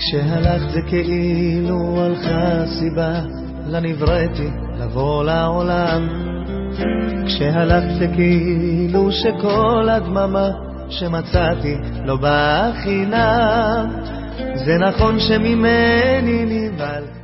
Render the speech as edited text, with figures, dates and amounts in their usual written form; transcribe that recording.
כשהלכת זה כאילו הלכה סיבה לנבראתי לבוא לעולם. כשהלכת זה כאילו שכל הדממה שמצאתי לא באה חינם. זה נכון שממני נבהל